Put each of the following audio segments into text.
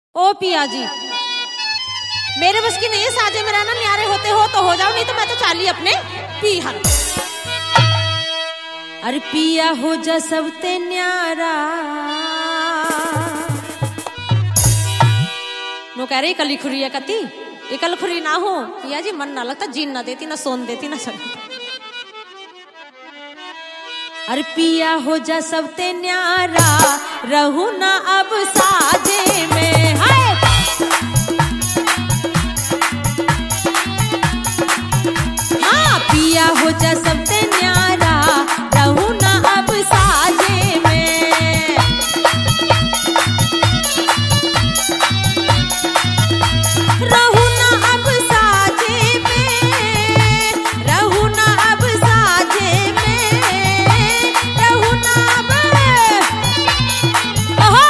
ओ पिया जी, मेरे बस की नहीं है साजे में रहना, न्यारे होते हो तो हो जाओ, नहीं तो मैं तो चाली अपने पीहर। अरे पिया हो जा सबते न्यारा, नो कह रही कली खुरी है कती, कल खुरी ना हो पिया जी, मन ना लगता, जीन ना देती, ना सोन देती, ना सब। अरे पिया हो जा सबते न्यारा, रहू ना अब साजे में। हाय हाँ, पिया हो जा सबते न्यारा, रहू ना अब साजे में। रहू ना अब साजे में, रहू ना अब साजे में, रहू ना अब। ओहो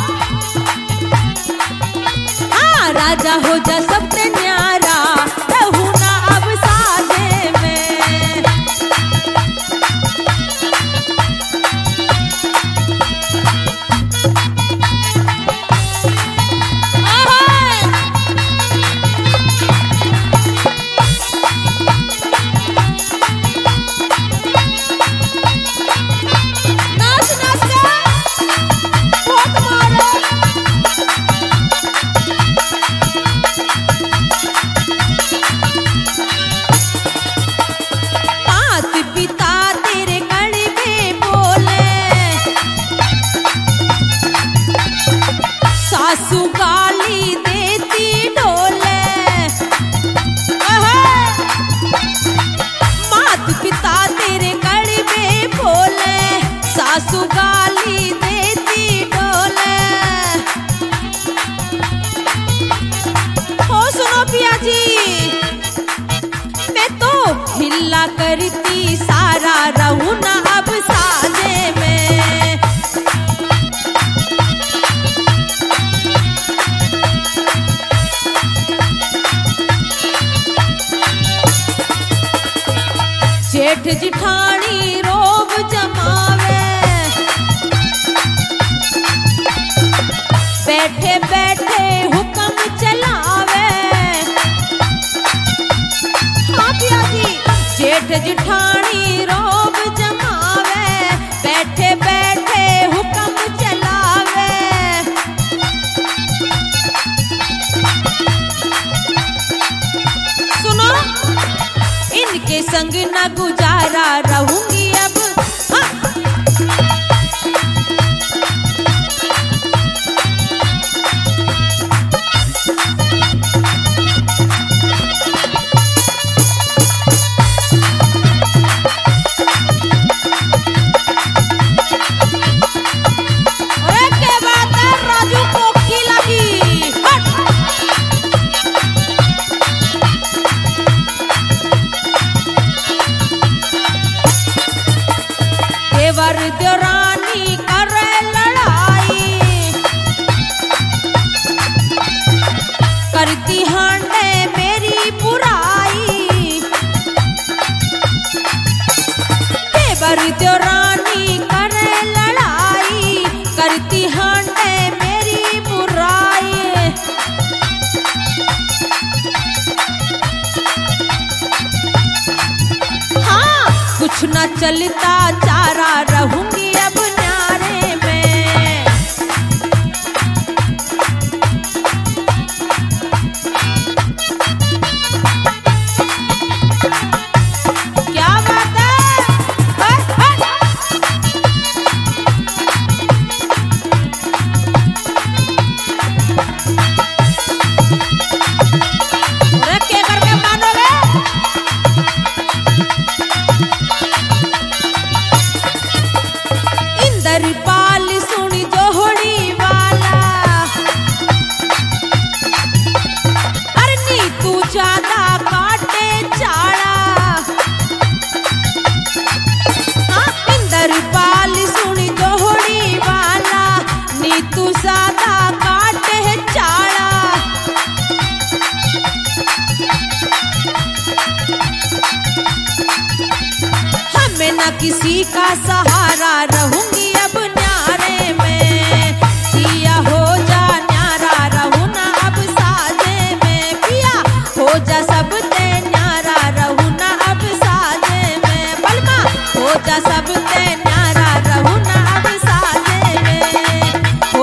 हाँ, राजा हो जा सबते न्यारा, रहू ना अब साजे में। नाच नाच के बहुत मारे। मात पिता तेरे कड़वे बोले, सासू गाली देती डोले। मात पिता तेरे कड़वे बोले, सासू गाली देती डोले। हो सुनो पिया जी, मैं तो हिल्ला करती सारा, रहू ना अब साजे में। जेठ जिठानी रोब जमावे, बैठे बैठे हुक्म चलावे। हाँ पिया जी, जेठ जिठानी रोब जमावे, बैठे बैठे हुक्म चलावे। सुनो, इनके संग न गुजारा, रहूंगी अब। हाँ। अरे क्या बात है, राजू कोकी लगी। हट। देवर देवरानी करे लड़ाई, करती हांडे मेरी बुराई। देवर देवरानी करे लड़ाई, करती हांडे मेरी बुराई। हाँ, कुछ न चलता चारा, रहूंगी अब न्यारे में। क्या बात है? हट, हट। अरे क्या करके मानोगे? इंद्रपाल सुनी जोहड़ी वाला, अरे नी तू ज्यादा काटे चाड़ा। हाँ, इंद्रपाल सुनी जोहड़ी वाला, नी तू ज्यादा काटे चाड़ा। हमें न किसी का सहारा, रहूंगी अब न्यारे में। पिया हो जा न्यारा, रहूं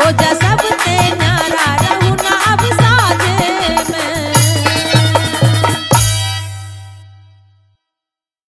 हो जा